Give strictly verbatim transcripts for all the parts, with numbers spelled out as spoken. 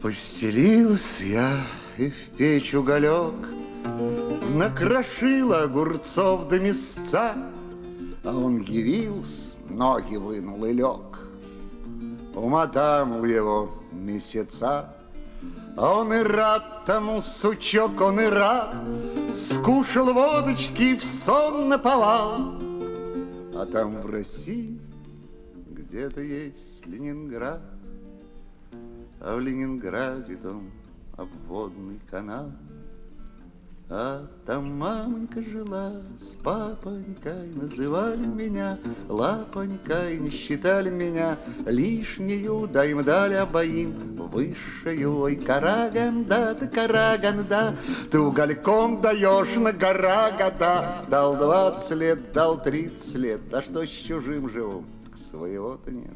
Постелилась я и в печь уголек, накрошила огурцов до мясца, а он явился, ноги вынул и лег. Умотал его месяца, а он и рад тому, сучок, он и рад. Скушал водочки и в сон наповал. А там в России где-то есть Ленинград, а в Ленинграде там обводный канал. А там мамонька жила с папонькой, называли меня лапонькой, не считали меня лишнюю, да им дали обоим высшую. Ой, Караганда, ты Караганда, ты угольком даешь на гора года. Дал двадцать лет, дал тридцать лет, а что с чужим живу? Так своего-то нет.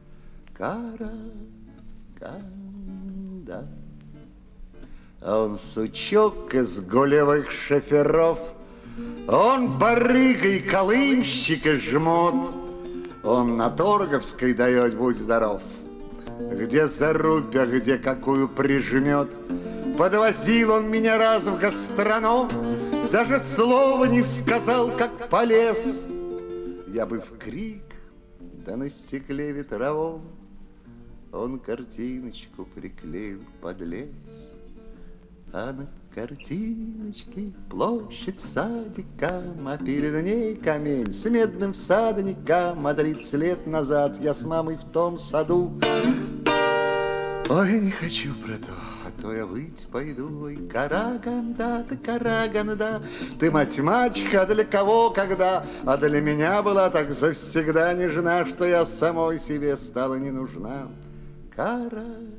Караганда. А он сучок из гулевых шоферов, он барыга и колымщик и жмот, он на Торговской дает, будь здоров, где зарубя, где какую прижмет. Подвозил он меня раз в гастроном, даже слова не сказал, как полез. Я бы в крик, да на стекле ветровом он картиночку приклеил, подлец. А на картиночке площадь садика, а перед ней камень с медным всадником. А тридцать лет назад я с мамой в том саду. Ой, не хочу про то, а то я выть пойду. Ой, Караганда, ты Караганда, ты мать-мачеха для кого, когда? А для меня была так завсегда нежна, что я самой себе стала не нужна. Караганда.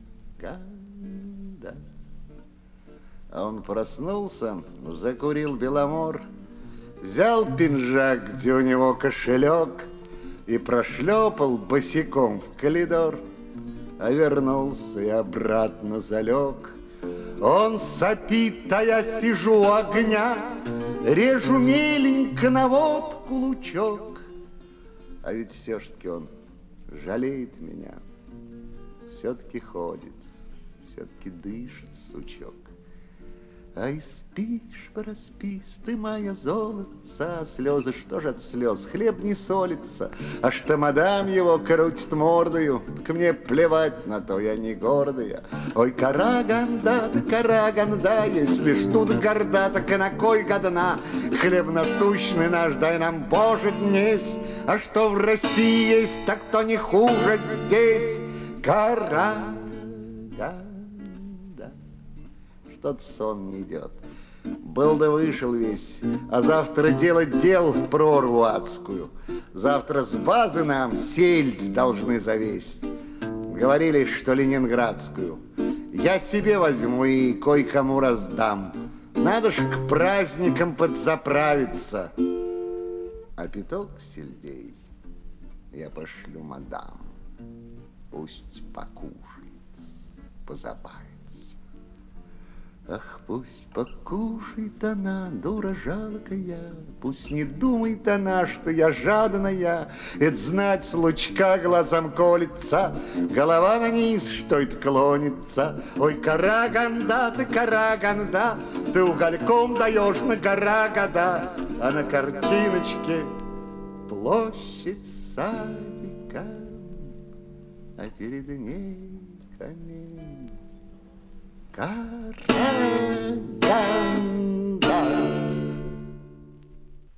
А он проснулся, закурил беломор, взял пинжак, где у него кошелек, и прошлепал босиком в коридор, а вернулся и обратно залег. Он сопит, а я сижу у огня, режу меленько на водку лучок. А ведь все-таки он жалеет меня, все-таки ходит, все-таки дышит, сучок. Ай, спишь, проспись, ты моя золотца, слезы, что ж от слез, хлеб не солится, а что мадам его крутит мордою, так мне плевать на то, я не гордая. Ой, Караганда, ты Караганда, если ж тут горда, так и на кой годна? Хлеб насущный наш, дай нам, Боже, днесь, а что в России есть, так то не хуже здесь. Караганда. Тот сон не идет. Был да вышел весь, а завтра делать дел прорву адскую. Завтра с базы нам сельдь должны завесть. Говорили, что ленинградскую. Я себе возьму и кое-кому раздам. Надо ж к праздникам подзаправиться. А пяток сельдей я пошлю мадам. Пусть покушает, позабавит. Ах, пусть покушает она, дура жалкая, пусть не думает она, что я жадная. Это знать с лучка глазом колется, голова на низ, что это клонится. Ой, Караганда, ты Караганда, ты угольком даешь на гора года, а на картиночке площадь садика, а перед ней камень.